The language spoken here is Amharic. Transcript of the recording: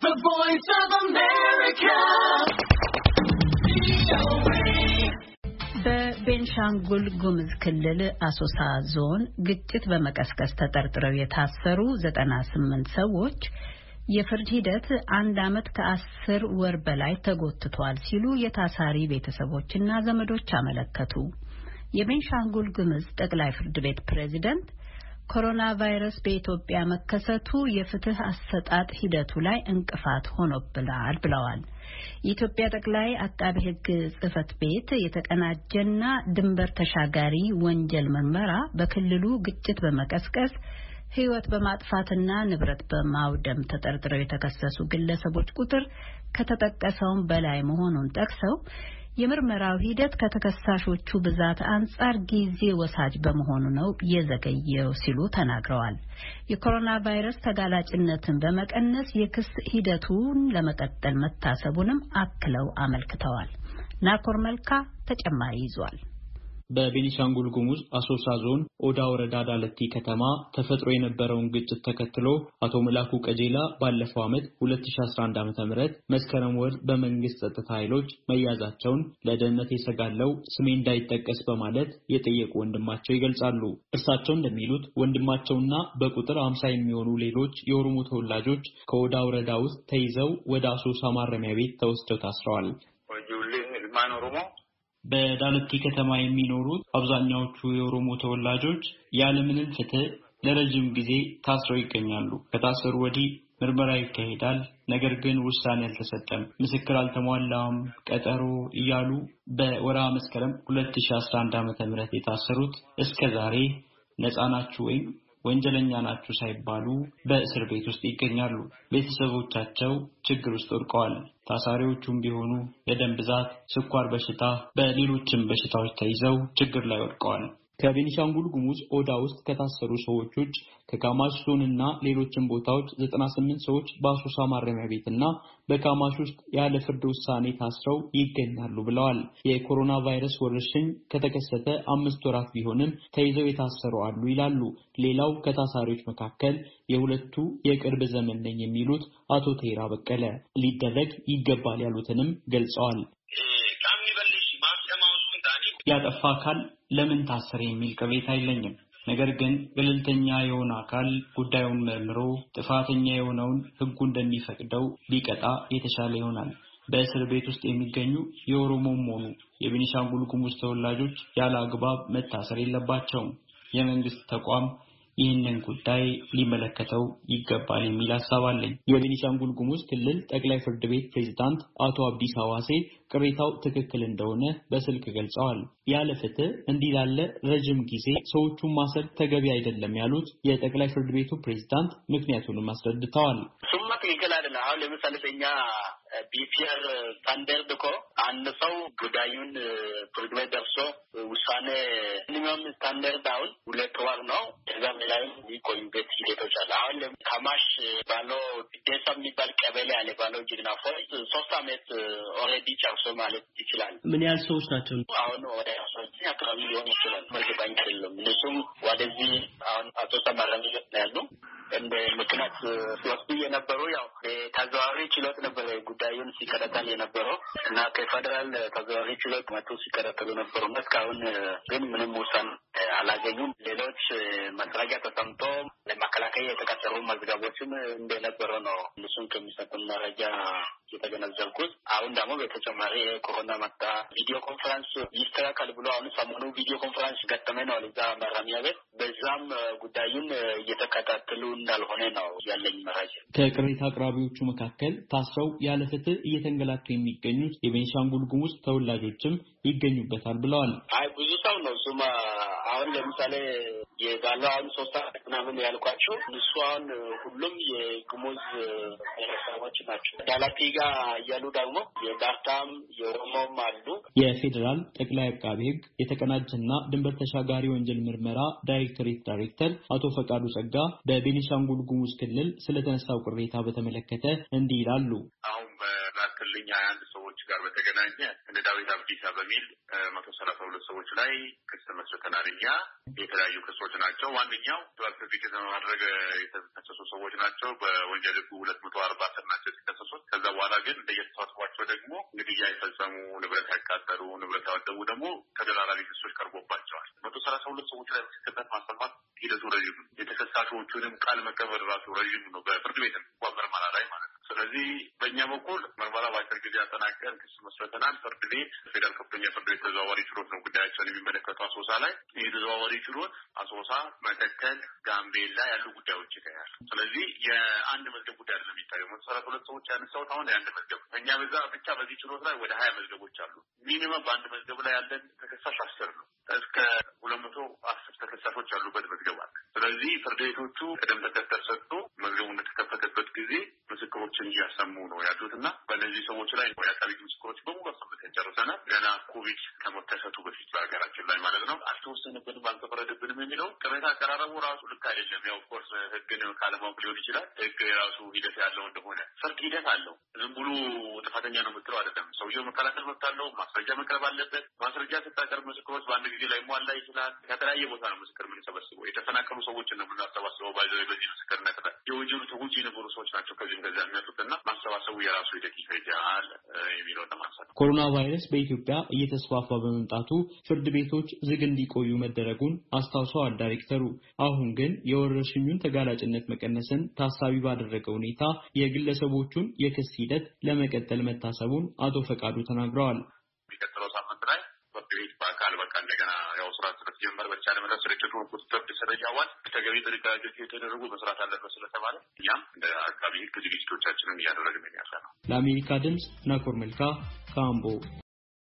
The Voice of America. በቤንሻንጉል ጉሙዝ ክልል አሶሳ ዞን ግጭት በመቀስቀስ ተጠርጥረው የታሰሩ 98 ሰዎች የፍርድ ሂደት 1 ዓመት ከ10 ወር በላይ ተጎትቷል ሲሉ የታሳሪ ቤተሰቦችና ዘመዶች አመለከቱ። የቤንሻንጉል ጉሙዝ ጠቅላይ ፍርድ ቤት ፕሬዝዳንት ኮሮና ቫይረስ በኢትዮጵያ መከሰቱ የፍትህ አሰጣጥ ሂደቱ ላይ እንቅፋት ሆኖብናል ብለዋል። የኢትዮጵያ ጠቅላይ አቃቤ ሕግ ጽሕፈት ቤት የተቀናጀና ድንበር ተሻጋሪ ወንጀል ምርመራ በክልሉ ግጭት በመቀስቀስ ሕይወት በማጥፋትና ንብረት በማውደም ተጠርጥረው የተከሰሱ ግለሰቦች ቁጥር ከተጠቀሰውም በላይ መሆኑን ጠቅሰው የምርመራው ሂደት ከተከሳሾቹ ብዛት አንጻር ጊዜ ወሳጅ በመሆኑ ነው የዘገየው ሲሉ ተናግረዋል። የኮሮና ቫይረስ ተጋላጭነትን በመቀነስ የክስ ሂደቱን ለመቀጠል መታሰቡንም አክለው አመልክተዋል። ናኮር መልካ ተጨማሪ ይዟል። በቤኒሻንጉል ጉሙዝ አሶሳ ዞን ኦዳ ወረዳ ዳለቲ ከተማ ተፈጥሮ የነበረውን ግጭት ተከትሎ አቶ መላኩ ቀጄላ ባለፈው ዓመት 2011 ዓ.ም መስከረም ወር በመንግስት ጸጥታ ኃይሎች መያዛቸውን ለደህንነት የሰጋለው ስሜ እንዳይጠቀስ በማለት የጠየቁ ወንድማቸው ይገልጻሉ። እርሳቸው እንደሚሉት ወንድማቸውና በቁጥር 50 የሚሆኑ ሌሎች የኦሮሞ ተወላጆች ከኦዳ ወረዳ ውስጥ ተይዘው ወደ አሶሳ ማረሚያ ቤት ተወስደው ታስረዋል። በዳለቲ ከተማ የሚኖሩት አብዛኛዎቹ የኦሮሞ ተወላጆች ያለምንም ፍትህ ለረጅም ጊዜ ታስረው ይገኛሉ። ከታሰሩ ወዲህ ምርመራ ይካሄዳል፣ ነገር ግን ውሳኔ አልተሰጠም፣ ምስክር አልተሟላም፣ ቀጠሮ እያሉ በወርሃ መስከረም 2011 ዓ.ም የታሰሩት እስከ ዛሬ ነፃ ናችሁ ወይም ወንጀለኛ ናችሁ ሳይባሉ በእስር ቤት ውስጥ ይገኛሉ። ቤተሰቦቻቸው ችግር ውስጥ ወድቀዋል። ታሳሪዎቹም ቢሆኑ የደም ብዛት፣ ስኳር በሽታ፣ በሌሎችም በሽታዎች ተይዘው ችግር ላይ ወድቀዋል። ከቤኒሻንጉል ጉሙዝ ኦዳ ውስጥ ከታሰሩ ሰዎች ውጭ ከካማሽ ዞንና ሌሎችም ቦታዎች 98 ሰዎች በአሶሳ ማረሚያ ቤትና በካማሽ ውስጥ ያለ ፍርድ ውሳኔ ታስረው ይገኛሉ ብለዋል። የኮሮና ቫይረስ ወረርሽኝ ከተከሰተ 5 ወራት ቢሆንም ተይዘው የታሰሩ አሉ ይላሉ። ሌላው ከታሳሪዎች መካከል የሁለቱ የቅርብ ዘመን ነኝ የሚሉት አቶ ተይራ በቀለ ሊደረግ ይገባል ያሉትንም ገልጸዋል። ያጠፋ አካል ለምን ታሰረ የሚል ቅሬታ የለኝም። ነገር ግን ገለልተኛ የሆነ አካል ጉዳዩን መርምሮ ጥፋተኛ የሆነውን ሕጉ እንደሚፈቅደው ቢቀጣ የተሻለ ይሆናል። በእስር ቤት ውስጥ የሚገኙ የኦሮሞም ሆኑ የቤኒሻንጉል ጉሙዝ ተወላጆች ያለ አግባብ መታሰር የለባቸውም። የመንግስት ተቋም ይህንን ጉዳይ ሊመለከተው ይገባል የሚል ሐሳብ አለኝ። የቤኒሻንጉል ጉሙዝ ክልል ጠቅላይ ፍርድ ቤት ፕሬዝዳንት አቶ አብዲስ ሐዋሴ ቅሬታው ትክክል እንደሆነ በስልክ ገልጸዋል። ያለ ፍትህ እንዲህ ያለ ረጅም ጊዜ ሰዎቹን ማሰር ተገቢ አይደለም ያሉት የጠቅላይ ፍርድ ቤቱ ፕሬዝዳንት ምክንያቱንም አስረድተዋል። ሱማክ ይከላልና አሁን ለምሳሌ እኛ ቢፒአር ስታንዳርድ እኮ አንድ ሰው ጉዳዩን ፍርድ ቤት ደርሶ ውሳኔ ሚኒመም ስታንዳርድ አሁን 2 ወር ነው። ከዛ በላይ ሊቆዩበት ሂደቶች አለ። አሁን ካማሽ ባለው ዴሳ የሚባል ቀበሌ አለ ባለው ጅግና ፎርስ 3 ዓመት ኦልሬዲ ጨርሶ ማለት ይችላል። ምን ያህል ሰዎች ናቸው? አሁን ወደ 3 አካባቢ ሊሆን ይችላል። መልካም አይደለም። እነሱም ወደዚህ አሁን አቶ ተማረም ያሉ እንደ ምክንያት ወስዱ የነበሩ ያው ተዘዋዋሪ ችሎት ነበር ጉዳዩን ሲከታተል የነበረው እና ከፌደራል ተዘዋዋሪ ችሎት መጥቶ ሲከታተሉ ነበሩ። እስካሁን ግን ምንም ውሳኔ አላገኙም። ሌሎች መስራጃ ተሰምቶ ለማከላከያ የተቀጠሩ መዝገቦችም እንደነበረ ነው እነሱን ከሚሰጡን መረጃ የተገነዘብኩት። አሁን ደግሞ በተጨማሪ ኮሮና መጣ ቪዲዮ ኮንፈረንስ ይስተካከል ብሎ አሁን ሰሞኑ ቪዲዮ ኮንፈረንስ ገጠመ ነው ለዛ ማረሚያ ቤት በዛም ጉዳዩን እየተከታተሉ እንዳልሆነ ነው ያለኝ መረጃ። ከቅሬታ አቅራቢዎቹ መካከል ታስረው ያለ ፍትህ እየተንገላቱ የሚገኙት የቤኒሻንጉል ጉሙዝ ተወላጆችም ይገኙበታል ብለዋል። አይ ብዙ ሰው ነው ሱማ አሁን ለምሳሌ የባለው አሁን 3 ዓመት ምናምን ያልኳቸው እሱ አሁን ሁሉም የጉሙዝ ሰዎች ናቸው። ዳላቲ ጋር ያሉ ደግሞ የዳርታም የኦሮሞም አሉ። የፌደራል ጠቅላይ አቃቤ ሕግ የተቀናጀና ድንበር ተሻጋሪ ወንጀል ምርመራ ዳይሬክቶሬት ዳይሬክተር አቶ ፈቃዱ ጸጋ በቤኒሻንጉል ጉሙዝ ክልል ስለተነሳው ቅሬታ በተመለከተ እንዲህ ይላሉ። አሁን በላክልኛ 21 ሰዎች ጋር በተገናኘ እንደ ዳዊት አብዲሳ በሚል 132 ሰዎች ላይ ክስ መስርተናል። እኛ የተለያዩ ክሶች ናቸው። ዋንኛው ሰርቲፊኬት በማድረግ የተከሰሱ ሰዎች ናቸው። በወንጀል ሕጉ 240 ናቸው የተከሰሱ በኋላ ግን እንደየተሳትፏቸው ደግሞ ግድያ የፈጸሙ ንብረት ያቃጠሉ ንብረት ያወደሙ ደግሞ ተደራራቢ ክሶች ቀርቦባቸዋል። 132 ሰዎች ላይ ምስክርነት ማሰማት ሂደቱ ረዥም ነው። የተከሳሾቹንም ቃል መቀበል ራሱ ረዥም ነው። በፍርድ ቤት ምርመራ ላይ ማለት ነው። ስለዚህ በእኛ በኩል ምርመራ በአጭር ጊዜ ያጠናቀን ክስ መስርተናል። ፍርድ ቤት ፌዴራል ከፍተኛ ፍርድ ቤት ተዘዋዋሪ ችሎት ነው ጉዳያቸውን የሚመለከተው አሶሳ ላይ። ይህ ተዘዋዋሪ ችሎት አሶሳ፣ መተከል፣ ጋምቤላ ያሉ ጉዳዮች ይታያል። ስለዚህ የአንድ መዝገብ ጉዳይ አይደለም የሚታየው። 132 ሰዎች ያነሳሁት አሁን የአንድ መዝገብ እኛ በዛ ብቻ በዚህ ችሎት ላይ ወደ 20 መዝገቦች አሉ። ሚኒመም በአንድ መዝገብ ላይ ያለን ተከሳሽ 10 ነው። እስከ 210 ተከሳሾች ያሉበት መዝገብ አለ። ስለዚህ ፍርድ ቤቶቹ ቅደም ተከተል ሰጥቶ መዝገቡ እንደተከፈተበት ጊዜ ምስክሮችን እያሰሙ ነው ያሉትና በእነዚህ ሰዎች ላይ የአቃቤ ሕግ ምስክሮች በሙሉ አሰምተን ጨርሰናል። ገና ኮቪድ ከመከሰቱ በፊት በሀገራችን ላይ ማለት ነው። አልተወሰነበንም፣ አልተፈረደብንም የሚለው ቅሬታ አቀራረቡ ራሱ ልክ አይደለም። ያው ኦፍኮርስ ሕግን ካለማወቅ ሊሆን ይችላል። ሕግ የራሱ ሂደት ያለው እንደሆነ ፍርድ ሂደት አለው። ዝም ብሎ ጥፋተኛ ነው የምትለው አይደለም። ሰውየው መከላከል መብት አለው። ማስረጃ መቅረብ አለበት። ማስረጃ ስታቀርብ ምስክሮች በአንድ ጊዜ ላይ ሟላ ይችላል። ከተለያየ ቦታ ነው ምስክር የምንሰበስበው። የተፈናቀሉ ሰዎችን ነው የምናሰባስበው። በዚህ ምስክርነት ላይ የወንጀሉ ተጎጂ የነበሩ ሰዎች ናቸው ከዚህም ከዚያ የሚመጡትና ማሰባሰቡ የራሱ ሂደት ይፈጃል የሚለውን ለማንሳት ነው። ኮሮና ቫይረስ በኢትዮጵያ እየተስፋፋ በመምጣቱ ፍርድ ቤቶች ዝግ እንዲቆዩ መደረጉን አስታውሰዋል ዳይሬክተሩ። አሁን ግን የወረርሽኙን ተጋላጭነት መቀነስን ታሳቢ ባደረገ ሁኔታ የግለሰቦቹን የክስ ሂደት ለመቀጠል መታሰቡን አቶ ፈቃዱ ተናግረዋል። የሚቀጥለው ሳምንት ላይ ፍርድ ቤት በአካል እንደገና ያው ስራ ስለተጀመረ በተቻለ መጠን ስርጭቱን ቁጥጥር ስለያዋል ተገቢ ጥንቃቄዎች የተደረጉ መስራት አለበት ስለተባለ እኛም እንደ አቃቤ ሕግ ዝግጅቶቻችንን እያደረግን ያለ ነው። ለአሜሪካ ድምፅ ናኮር መልካ ካምቦ